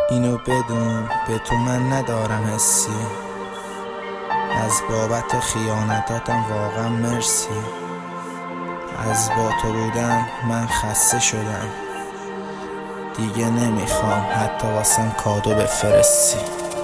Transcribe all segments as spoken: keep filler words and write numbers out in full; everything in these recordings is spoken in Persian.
اینو بدون به تو من ندارم حسی، از بابت خیانتاتم واقعا مرسی. از با تو بودن من خسته شدم، دیگه نمیخوام حتی واسم کادو بفرستی.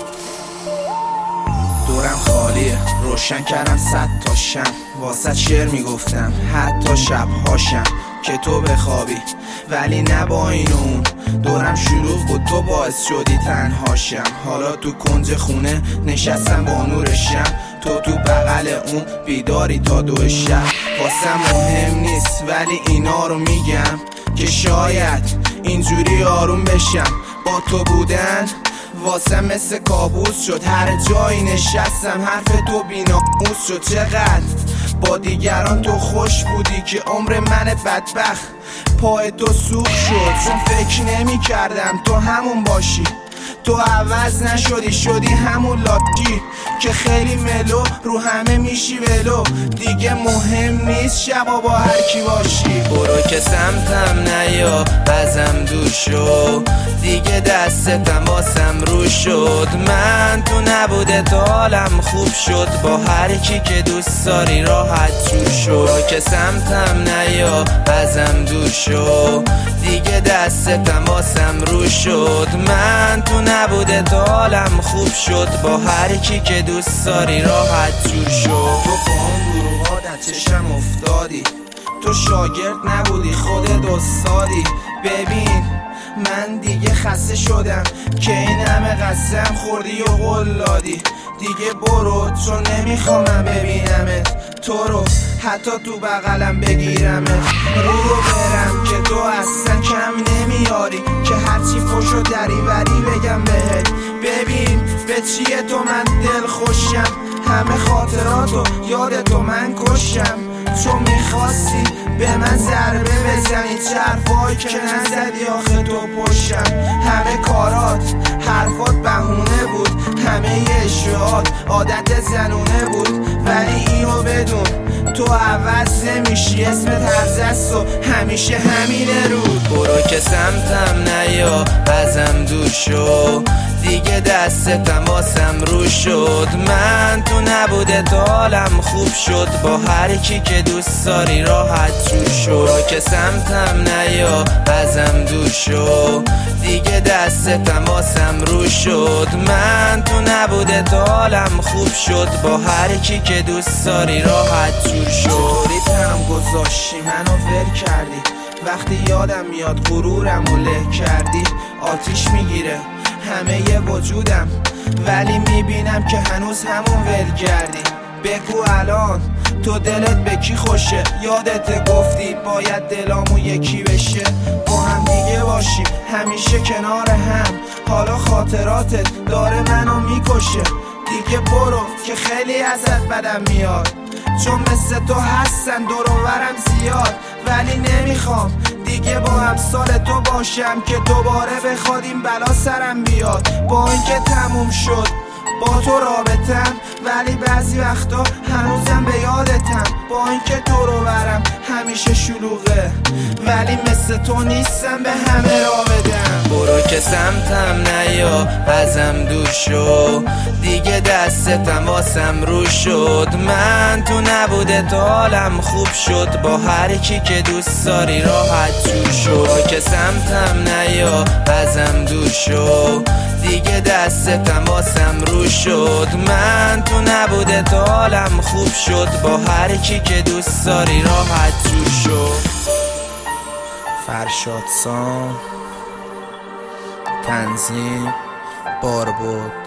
دورم خالیه، روشن کردم صد تا شم، واسه شعر میگفتم حتی شبهاشم که تو بخوابی، ولی نه با این و اون. دورم شلوغ بود، تو باعث شدی تنهاشم. حالا تو کنج خونه نشستم با نور شم، تو تو بغل اون بیداری تا دو شب. واسم مهم نیست ولی اینا رو میگم که شاید اینجوری آروم بشم. با تو بودن واسم مثل کابوس شد، هر جایی نشستم حرف تو بی‌ناموس شد. چقدر با دیگران تو خوش بودی که عمر من بدبخت پای تو سوق شد. چون فکر نمی کردم تو همون باشی، تو عوض نشدی، شدی همون لاتی که خیلی ملو رو همه میشی ولو. دیگه مهم نیست شبا با هر کی باشی. برو که سمتم نیا، ازم دور شو، دیگه دستتم واسم رو شد. من تو نبوده تا حالم خوب شد، با هر کی که دوست داری راحت جور شو. برو که سمتم نیا، ازم دور شو، دیگه دستتم واسم رو شد. من تو نبوده تا حالم خوب شد، با هر کی که دوست داری راحت جور شو. تو با اون گروهات از چشم افتادی، تو شاگرد نبودی خودت استادی. ببین من دیگه خسته شدم که این همه قسم خوردی و قول دادی. دیگه برو چون نمیخوام من ببینمت، تو رو حتی تو بغلم بگیرمت. رو رو برم که تو اصلا کم نمیاری، که هرچی فوشو دری وری بگم بهت. ببین به چیه تو من دل خوشم، همه خاطراتو یاد تو من کشم. چون میخواستی به من ضربه بزنی، چه حرفایی که نزدی آخه تو پشتم. همه کارات حرفات بهونه بود، همه اشعات عادت زنونه بود. ولی اینو بدون تو عوض نمیشی، اسمت هرزست و همیشه همینه رود. برو که سمتم نیا، ازم دور شو، دیگه دستتم واسم رو شد. من تو نبوده تا حالم خوب شد، با هر کی که دوست داری راحت جور شو. برو که سمتم نیا، ازم دور شو، دیگه دستتم واسم رو شد. من تو نبوده تا حالم خوب شد، با هر کی که دوست داری راحت جور شو. چطوری تنم گذاشتی منو ول کردی، وقتی یادم میاد غرورم و له کردی. آتیش میگیره همه ی وجودم، ولی میبینم که هنوز همون ولگردی. بگو الان تو دلت به کی خوشه، یادت گفتی باید دلامو یکی بشه. با هم دیگه باشیم همیشه کنار هم، حالا خاطراتت داره منو میکشه. دیگه برو که خیلی ازت بدم میاد، چون مثل تو هستن دور و برم زیاد. ولی نمیخوام دیگه با همسال تو باشم که دوباره بخواد این بلا سرم بیاد. با اینکه تموم شد با تو رابطم، ولی بعضی وقتا هنوزم به یادتم. با اینکه تو رو برم همیشه شلوغه، ولی مثل تو نیستم به همه را بدم. برو که سمتم نیا، ازم دور شو، دیگه دستتم واسم رو شد. من تو نبوده تا حالم خوب شد، با هر کی که دوست داری راحت جور شو. برو که سمتم نیا، ازم دور شو، دیگه دستتم واسم رو شد. من تو نبوده تا حالم خوب شد، با هر کی که دوست داری راحت جور شو. فرشاد سام، تنظیم باربود.